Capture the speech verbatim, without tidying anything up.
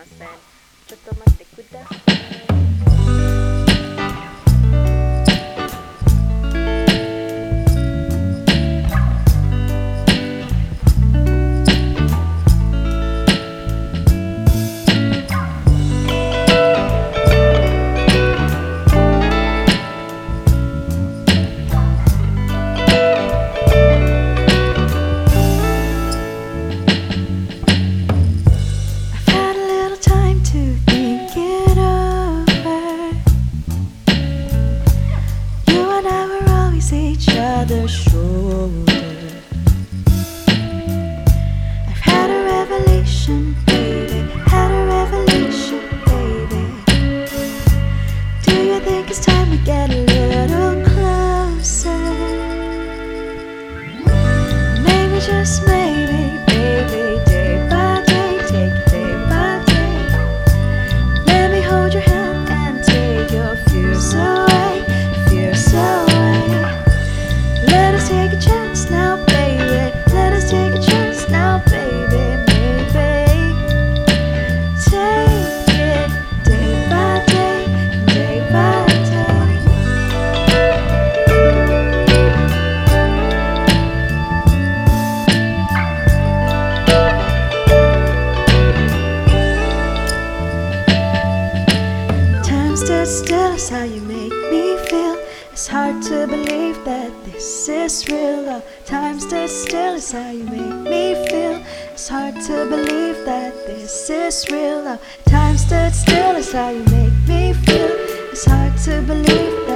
せん。ちょっと待ってください。 Had a little time to think it over. You and I were always each other's shoulder. I've had a revelation, baby. Had a revelation, baby. Do you think it's time to get a little closer? Maybe, just maybe, baby. Day by day, take it day by day. Let me hold your hand and take your fears away, fears away. Let us take a chance now, baby. Let us take a chance now, baby. Maybe take it day by day, day by day. Time stood still is how you make me feel. It's hard to believe that this is real love. Time stood still is how you make me feel. It's hard to believe that this is real love. Time stood still is how you make me feel. It's hard to believe that